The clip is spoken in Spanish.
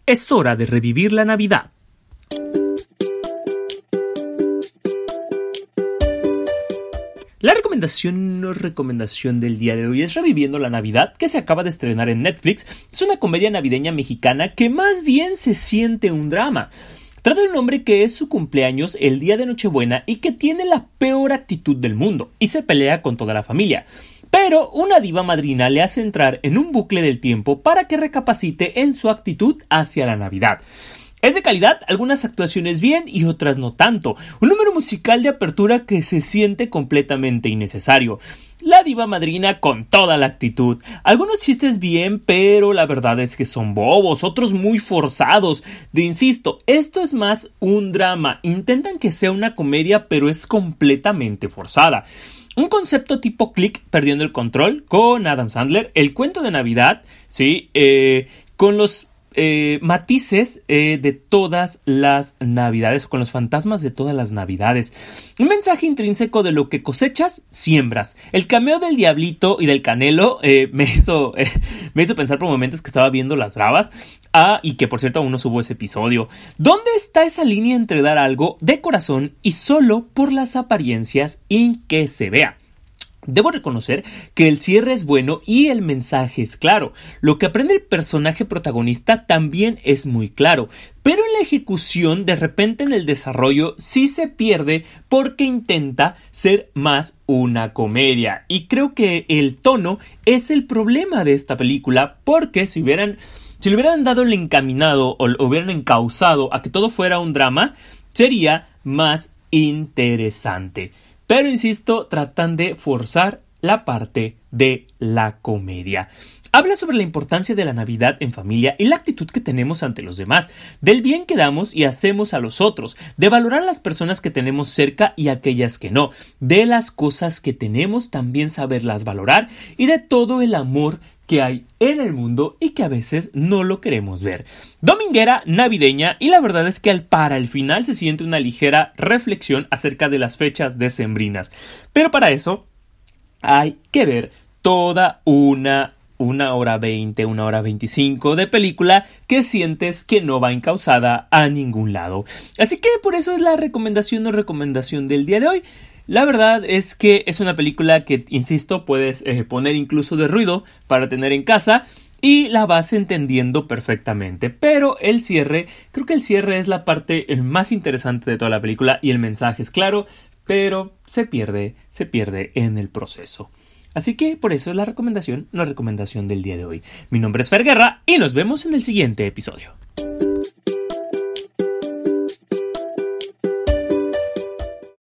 Es hora de revivir la Navidad. La recomendación del día de hoy es Reviviendo la Navidad, que se acaba de estrenar en Netflix. Es una comedia navideña mexicana que más bien se siente un drama. Trata de un hombre que es su cumpleaños el día de Nochebuena y que tiene la peor actitud del mundo y se pelea con toda la familia. Pero una diva madrina le hace entrar en un bucle del tiempo para que recapacite en su actitud hacia la Navidad. Es de calidad, algunas actuaciones bien y otras no tanto. Un número musical de apertura que se siente completamente innecesario. La diva madrina con toda la actitud. Algunos chistes bien, pero la verdad es que son bobos, otros muy forzados. Insisto, esto es más un drama. Intentan que sea una comedia, pero es completamente forzada. Un concepto tipo Click, Perdiendo el Control, con Adam Sandler. El cuento de Navidad, ¿sí? Con los matices de todas las navidades, con los fantasmas de todas las navidades. Un mensaje intrínseco de lo que cosechas, siembras. El cameo del Diablito y del Canelo me hizo pensar por momentos que estaba viendo Las Bravas. Y que por cierto aún no subo ese episodio. ¿Dónde está esa línea entre dar algo de corazón y solo por las apariencias y que se vea? Debo reconocer que el cierre es bueno y el mensaje es claro. Lo que aprende el personaje protagonista también es muy claro, pero en la ejecución, de repente en el desarrollo, sí se pierde porque intenta ser más una comedia. Y creo que el tono es el problema de esta película, porque si le hubieran dado el encaminado o lo hubieran encauzado a que todo fuera un drama, sería más interesante. Pero insisto, tratan de forzar la parte de la comedia. Habla sobre la importancia de la Navidad en familia y la actitud que tenemos ante los demás, del bien que damos y hacemos a los otros, de valorar a las personas que tenemos cerca y aquellas que no, de las cosas que tenemos también saberlas valorar y de todo el amor que hay en el mundo y que a veces no lo queremos ver. Dominguera, navideña, y la verdad es que para el final se siente una ligera reflexión acerca de las fechas decembrinas. Pero para eso hay que ver toda una hora 20, una hora 25 de película que sientes que no va encauzada a ningún lado. Así que por eso es la recomendación del día de hoy. La verdad es que es una película que, insisto, puedes poner incluso de ruido para tener en casa y la vas entendiendo perfectamente. Pero creo que el cierre es la parte más interesante de toda la película y el mensaje es claro, pero se pierde en el proceso. Así que por eso es la recomendación del día de hoy. Mi nombre es Fer Guerra y nos vemos en el siguiente episodio.